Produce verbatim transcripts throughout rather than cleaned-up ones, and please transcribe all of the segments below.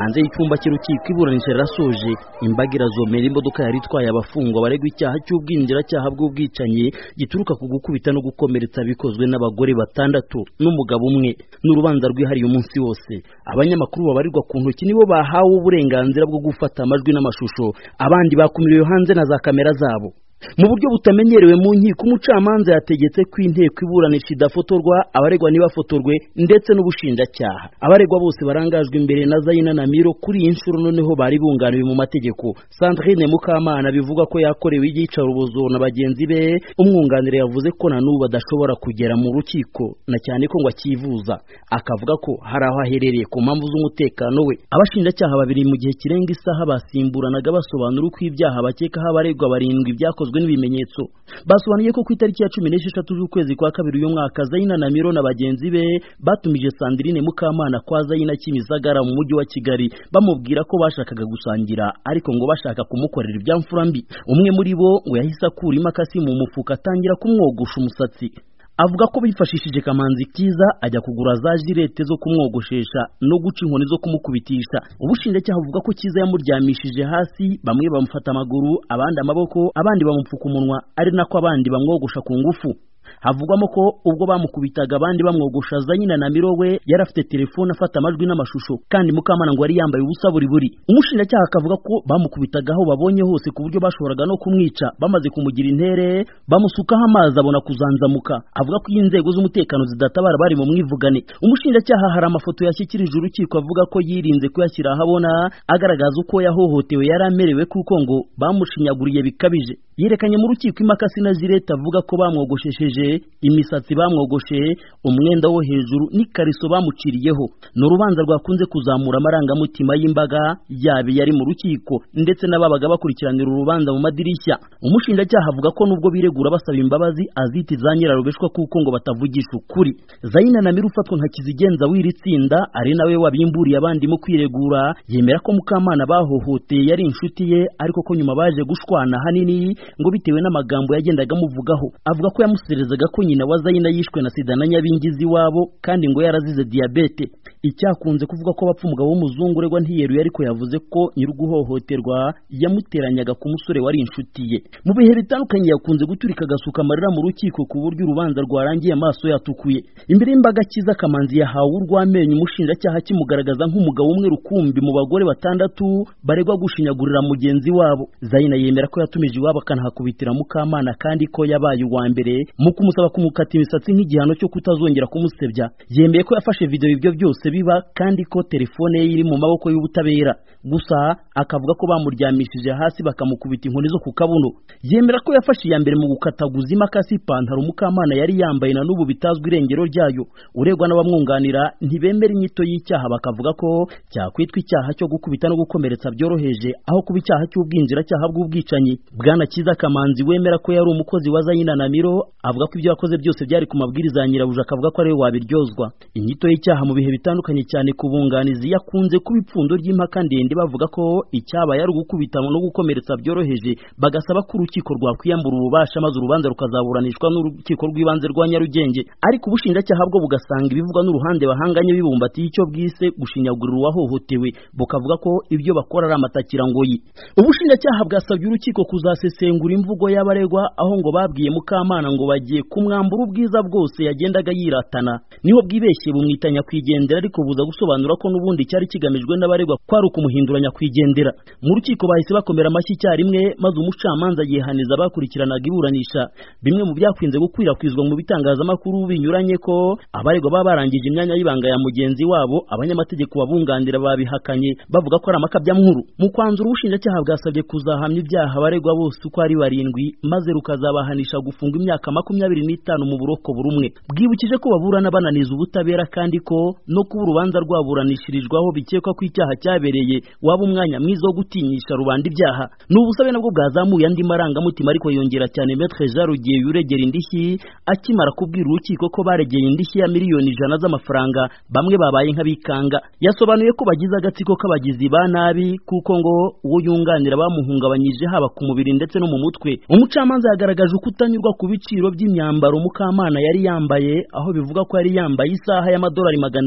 hanze y'icyumba cy'urukiko iburanisha rirasoje. Imbaga irazomera imodoka yari itwaye abafungwa baregwa icyaha cy'ubwinjiracyaha bw'ubwicanyi gituruka ku gukubita no gukomeretsa bikozwe n'abagore batandatu n'umugabo umwe. N'urubanza rwihariye umunsi wose. Abanyamakuru babarirwa ku ntoki nibo bahawe uburenganzira bwo gufata amajwi n'amashusho, abandi bakumiriwe hanze na za kamera zabo. Mu buryo butamenyerewe mu nkiko, umucamanza yategetse ko inteko iburanisha idafotorwa, abaregwa ntibafotorwe ndetse n'ubushinjacyaha. Abaregwa bose barangajwe imbere na Zaina Namiro. Kuri iyi nshuro noneho bari bunganiwe mu mategeko. Sandrine Mukamana bivuga ko yakorewe iyicarubozo na bagenzi be. Umwunganire yavuze ko na n'ubu badashobora kugera mu rukiko, na cyane ko ngo akivuza. Akavuga ko hari aho aherereye ku mpamvu z'umutekano we. Abashinjacyaha babiri mu gihe kirenga isaha basimburanaga basobanura uko ibyaha bakekaho abaregwa barindwi byakozwe n'ibimenyetso. Basobanuye ko ku itariki ya cumi n'esheshatu z'ukwezi kwa kabiri uyu mwaka Zaina Namiro na bagenzi be batumije Sandrine Mukamana kwa Zaina Kimisagara mu mujyi wa Kigali, bamubwira ko bashakaga gusangira ariko ngo bashaka kumukorera ibyamfura mbi. Umwe muri bo ngo yahise akura imakasi mu mufuka atangira kumwogosha umusatsi. Avuga ko bifashishije Kamanzi Kiza ajya kugura za jirete zo kumwogoshesha no guca inkoni zo kumukubitisha. Ubushinjacyaha avuga ko Kiza yamuryamishije hasi, bamwe bamufata amaguru, abandi amaboko, abandi bamupfuka umunwa, ari nako abandi bamwogosha ku ngufu. Havugwamo ko ubwo bamukubitaga abandi bamwogosha, Zaina Namiro we yari afite telefone afata amajwi n'amashusho, kandi Mukamana ngo yari yambaye ubusa buri buri. Umushinjacyaha akavuga ko bamukubitaga aho babonye hose ku buryo bashoboraga no kumwica. Bamaze kumugira intere bamusukaho amazi abona kuzanzamuka. Avuga ko inzego z'umutekano zidatabara bari mu mwivugane. Umushinjacyaha hari amafoto yashyikirije urukiko avuga ko yirinze kuyashyira ahabona, agaragaza uko yahohotewe yari amerewe kuko ngo bamushinyaguriye bikabije. Yerekanye mu rukiko imakasi na jirete, avuga ko bamwogoshesheje imisatsi, bamwogoshe umwenda wo hejuru n'ikariso bamuciriyeho. N'urubanza rwakunze kuzamura amarangamutima y'imbaga yabe yari mu rukiko ndetse n'ababaga bakurikiranira urubanza mu madirishya. Umushinjacyaha avuga ko nubwo biregura basaba imbabazi aziti za nyirarubeshwa kuko ngo batavugisha ukuri. Zaina Namiro ufatwa nka kizigenza w'iri tsinda ari nawe wabimburiye abandi mu kwiregura, yemera ko Mukamana bahohoteye yari inshuti ye, ariko ko nyuma baje gushwana hanini ngo bitewe n'amagambo yagendaga amuvugaho. Avuga ko yamuserezaga ko nyina wa Zaina yishwe na sida na nyabingizi wabo, kandi ngo yarazize diabete. Icyakunze kuvuga ko bapfa umugabo w'umuzungu uregwa ntiyeruye, ariko yavuze ko nyir'uguhohoterwa yamuteranyaga ku musore wari inshuti ye. Mu bihe bitandukanye yakunze guturika agasuka amarira mu rukiko ku buryo urubanza rwarangiye amaso yatukuye. Imbere y'imbaga Kiza Kamanzi yahawe urw'amenyo, umushinjacyaha kimugaragaza nk'umugabo umwe rukumbi mu bagore batandatu baregwa gushinyagurira mugenzi wabo. Zaina yemera ko yatumije iwabo akanahakubitira Mukamana, kandi ko yabaye uwa mbere mu kumusaba kumukata imisatsi nk'igihano cyo kutazongera kumusebya. Yemeye ko yafashe video ibyo byose biba, kandi ko telefone ye iri mu maboko y'ubutabera. Gusa akavuga ko bamuryamishije hasi bakamukubita inkoni zo ku kabuno. Yemera ko yafashe iya mbere mu gukataguza imakasi ipantaro Mukamana yari yambaye na n'ubu bitazwi irengero ryayo. Uregwa n'abamwunganira ntibemera inyito y'icyaha, bakavuga ko cyakwitwa icyaha cyo gukubita no gukomeretsa byoroheje aho kuba icyaha cy'ubwinjiracyaha bw'ubwicanyi. Bwana Kiza Kamanzi wemera ko yari umukozi wa Zaina Namiro avuga ko ibyo yakoze byose byari ku mabwiriza ya nyirabuja, akavuga ko ari we wabiryozwa. Inyito y'icyaha mu bihe bitandukanye cyane ku bunganizi yakunze kuba ipfundo ry'impaka ndende, bavuga ko icyabaye ari ugukubita no gukomeretsa byoroheje, bagasaba ko urukiko rwakwiyambura ububasha maze urubanza rukazaburanishwa n'urukiko rw'ibanze rwa Nyarugenge. Ariko ubushinjacyaha bwo bugasanga ibivugwa n'uruhande bahanganye bibumbatiye icyo bwise gushinyagurira uwahohotewe, bukavuga ko ibyo bakora ari amatakirangoyi. Ubushinjacyaha bwasabye urukiko kuzasesengura imvugo y'abaregwa, aho ngo babwiye Mukamana ngo bagiye kumwambura ubwiza bwose yagendaga yiratana. Niho bwibeshye bumwitanya kwigendera, ariko buza gusobanura ko n'ubundi cyari kigamijwe n'abaregwa kwari ukumuhinduranya kwigendera. Mu rukiko bahise bakomera amashyi icyarimwe, maze umucamanza yihaniza bakurikiranaga iburanisha. Bimwe mu byakwinze gukwirakwizwa mu bitangazamakuru binyuranye ko abaregwa baba barangije imyanya y'ibanga ya mugenzi wabo, abanyamategeko babunganira babihakanye bavuga ko ari amakabyankuru. Mu kwanzura ubushinjacyaha bwasabye kuzahamya ibyaha abaregwa bose uko ari barindwi, maze rukazabahanisha gufunga imyaka makumyabiri n'itanu mu buroko burumwe. Bwibukije ko baburana bananiza ubutabera, kandi ko no kuba urubanza rwaburanishirijwaho bikekwa ko icyaha cyabereye waba umwanya mwiza wo gutinyisha rubanda ibyaha. N'ubusabe nabwo bwazamuye andi marangamutima, ariko yongera cyane Maître Jean Rugiye uregera indishyi akimara kubwira urukiko ko baregeye indishyi ya miliyoni ijana z'amafaranga. Bamwe babaye nk'abikanga. Yasobanuye ko bagize agatsiko k'abagizi ba nabi, kuko ngo uwo yunganira bamuhungabanyije haba ku mubiri ndetse no mu mutwe. Umucamanza yagaragaje ukutanyurwa ku biciro by'imyambaro Mukamana yari yambaye, aho bivuga ko yari yambaye isaha y'amadolari magana arindwi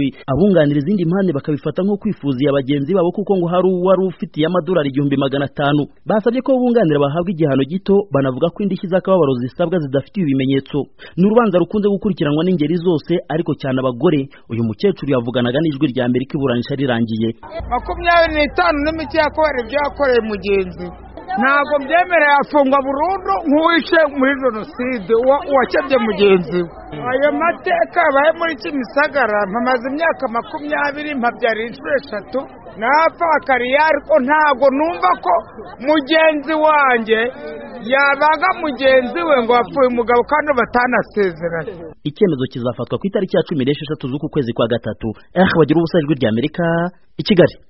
abunganira izindi impande bakabifata nko kwifuziye abagenzi babo kuko ngo hari uwari ufitiye amadolari igihumbi magana atanu. Basabye ko bunganira bahabwa igihano gito, banavuga ko indishyi z'akababaro zisabwa zidafitiye ibimenyetso. Ni urubanza rukunze gukurikiranwa n'ingeri zose ariko cyane abagore. Uyu mukecuru yavuganaga n'ijwi rya Amerika iburanisha rirangiye. makumyabiri n'itanu n'imiti yakorera ibyo yakoreye mugenzi ntabwo byemereye afungwa burundu nk'uwishe muri jenoside uwakebye mugenzi we. Ayo mateka yabaye muri Kimisagara mpamaze imyaka makumyabiri mpabyara inshuro eshatu napfakariye, ariko ntabwo numva ko mugenzi wanjye yabaga mugenzi we ngo apfuye umugabo kandi batanasezeranye. Icyemezo kizafatwa ku itariki ya cumi n'esheshatu z'uku kwezi kwa gatatu. Eh bagira ubusajwi rya Amerika i Kigali.